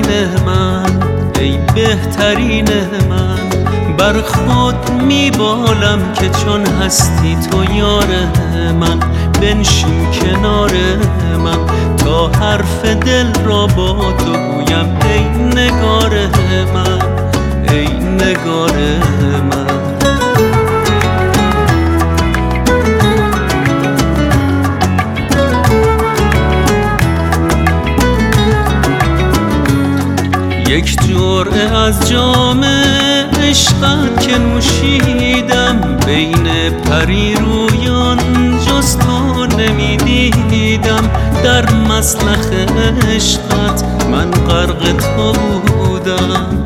بهترین من، ای بهترین من. بر خود میبالم که چون هستی تو یار من، بنشین کنار من تا حرف دل را با تو گویم. ای نگار من، ای نگار من. یک جرعه از جام عشقت که نوشیدم، بین پریرویان جز تو نمیدیدم. در مسلخ عشقت من غرق تو بودم.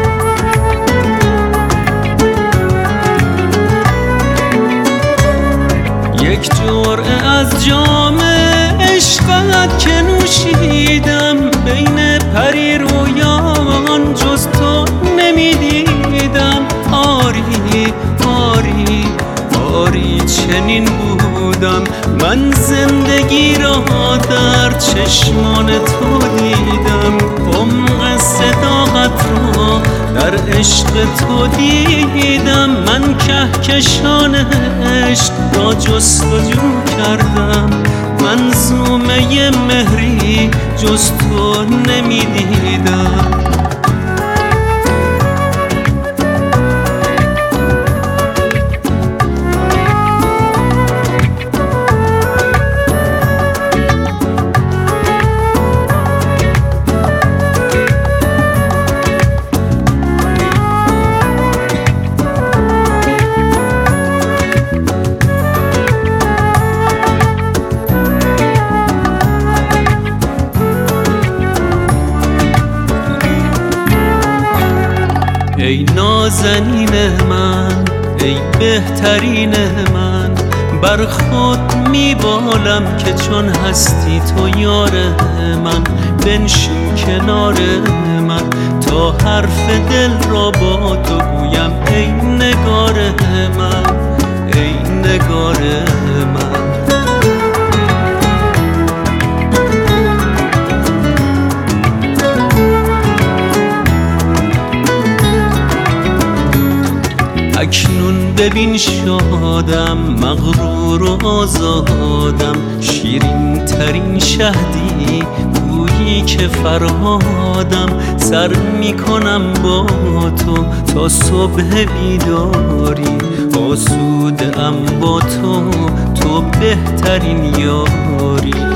یک جرعه از جام عشقت که نوشیدم، بین پریرویان جز تو نمیدیدم. آری آری آری چنین بودم من، زندگی را در چشمان تو دیدم. عمق صداقت را در عشق تو دیدم. من کهکشان عشق را جستجو کردم، منظومه مهری جز تو نمیدیدم. ای نازنین من، ای بهترین من. بر خود میبالم که چون هستی تو یار من، بنشین کنار من تا حرف دل را با تو گویم. ای نگار من، ای نگار من. اکنون ببین شادم، مغرور و آزادم. شیرین ترین شهدی گویی که فرهادم. سر میکنم با تو تا صبح بیداری. آسوده ام با تو، تو بهترین یاری.